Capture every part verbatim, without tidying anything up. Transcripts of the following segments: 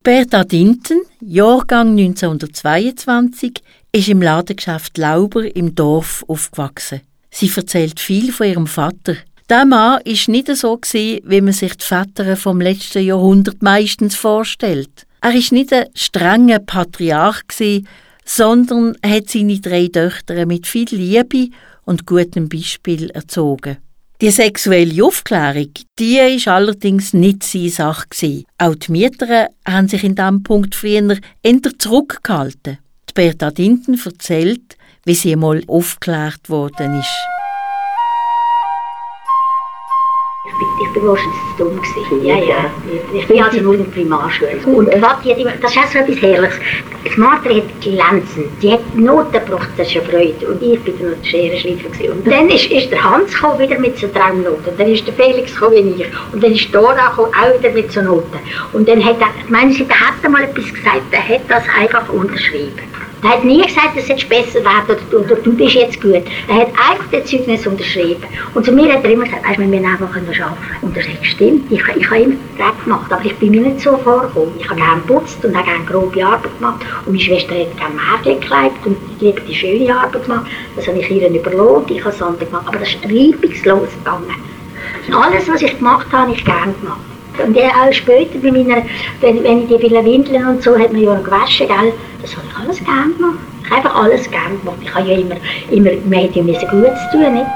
Berta Dinten, Jahrgang neunzehnhundertzweiundzwanzig, ist im Ladengeschäft Lauber im Dorf aufgewachsen. Sie erzählt viel von ihrem Vater. Der Mann war nicht so, wie man sich die Väter vom letzten Jahrhundert meistens vorstellt. Er war nicht ein strenger Patriarch, sondern hat seine drei Töchter mit viel Liebe und gutem Beispiel erzogen. Die sexuelle Aufklärung, die war allerdings nicht seine Sache. Auch die Mütter haben sich in diesem Punkt früher eher zurückgehalten. Die Berta Dinten erzählt, wie sie einmal aufgeklärt worden ist. Ich war wahrscheinlich zu dumm. Gewesen. Ja, ja. Ich bin also nur in der Primarschule. Und Vati hat immer, das ist auch so etwas Herrliches. Das Martha hat glänzend, die hat Noten gebracht, das ist eine Freude. Und ich war noch der Scherenschleifer. Und dann ist, ist der Hans gekommen, wieder mit so Traumnoten. Und dann ist der Felix gekommen, wie ich. Und dann ist Dora gekommen, auch wieder mit so Noten. Und dann hat er, meine ich, der hat mal etwas gesagt, der hat das einfach unterschrieben. Er hat nie gesagt, es jetzt besser werden oder, oder du bist jetzt gut. Er hat einfach das Zeugnis unterschrieben. Und zu mir hat er immer gesagt, weißt, wir müssen einfach arbeiten. Und er sagt, stimmt, ich, ich habe immer Dreck gemacht, aber ich bin mir nicht so vorgekommen. Ich habe gerne geputzt und habe gerne grobe Arbeit gemacht. Und meine Schwester hat gerne Märchen gekleidet und die hat die schöne Arbeit gemacht. Das habe ich ihr überlassen, ich habe es anders gemacht. Aber das ist reibungslos gegangen. Alles, was ich gemacht habe, habe ich gerne gemacht. Und auch später, bei meiner, wenn, wenn ich die vielen Windeln und so, hat man ja noch gewaschen, gell? Das habe ich alles gerne gemacht. Ich habe einfach alles gerne gemacht. Ich habe ja immer, immer Mädchen müssen Gutes tun, nicht?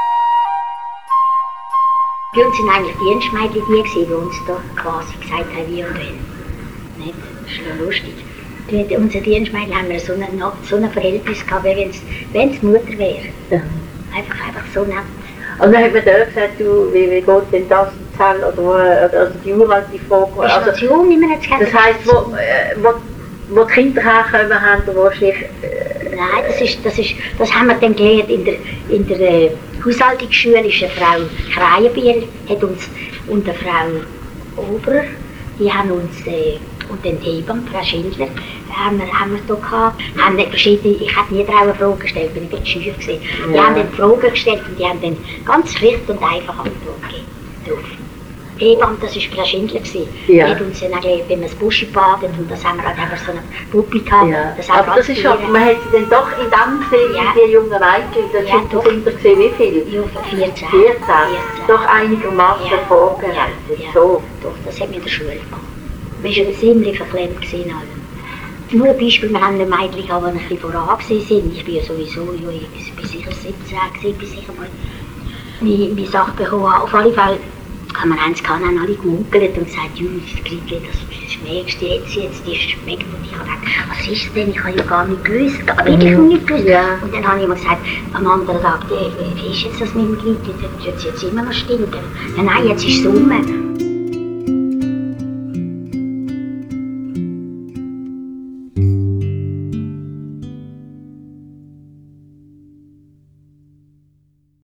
Bei uns waren eigentlich die Dienstmädchen die, die uns da quasi gesagt haben, wie und wenn. Nicht? Das ist ja lustig. Mit unseren Dienstmädchen haben wir so ein, so ein Verhältnis gehabt, wie wenn es Mutter wäre. Ja. Einfach, einfach so nett. Und dann hat man da gesagt, du, wie, wie geht denn das in Zell oder wo, also die uralte Frage. Also, also, Station, wie man jetzt das heisst, wo, wo, wo die Kinder herkommen, haben da wahrscheinlich... Äh, Nein, das, ist, das, ist, das haben wir dann gelernt in der, in der äh, Haushaltungsschule, ist eine Frau Kreienbiel, hat uns, und eine Frau Oberer, die haben uns, äh, und dann die Hebamme, Frau Schindler, haben wir, haben wir da gehabt, haben verschiedene, ich habe nie Frauen Fragen gestellt, bin ich ein bisschen schüch gewesen. Die ja. haben dann Fragen gestellt und die haben dann ganz schlicht und einfach Antwort gegeben drauf. Die Hebamme, das war Frau Schindler, die ja. hat uns dann auch gelernt, wenn man das Buschi badet, und das haben wir halt einfach so eine Puppe gehabt. Ja. Das aber das ist schon, man hat sie dann doch in dem gesehen, ja. die jungen Mädchen, da ja, sind Sie gesehen, wie viel? Ja, vierzehn. vierzehn. Doch einigermaßen ja. vorbereitet. Ja. So. Doch, das hat mir in der Schule gemacht. Wir waren ziemlich verklemmt gewesen alle. Nur ein Beispiel, wir haben ein Mädchen, die ein bisschen voran waren. Ich bin ja sowieso, ja, ich bin sicher siebzehn gewesen, bis ich einmal meine, meine Sache bekommen habe. Auf alle Fälle haben wir eins gehabt, haben alle gemunkelt und gesagt, Juli, das Kleidchen, das schmeckst du jetzt, jetzt, das schmeckt. Und ich habe gedacht, was ist denn, ich habe ja gar nicht gewusst, wirklich mhm. nicht gewusst. Ja. Und dann habe ich immer gesagt, am anderen Tag, wie ist jetzt das mit dem Kleidchen, das wird jetzt immer noch stinken. Ja, nein, jetzt ist Sommer.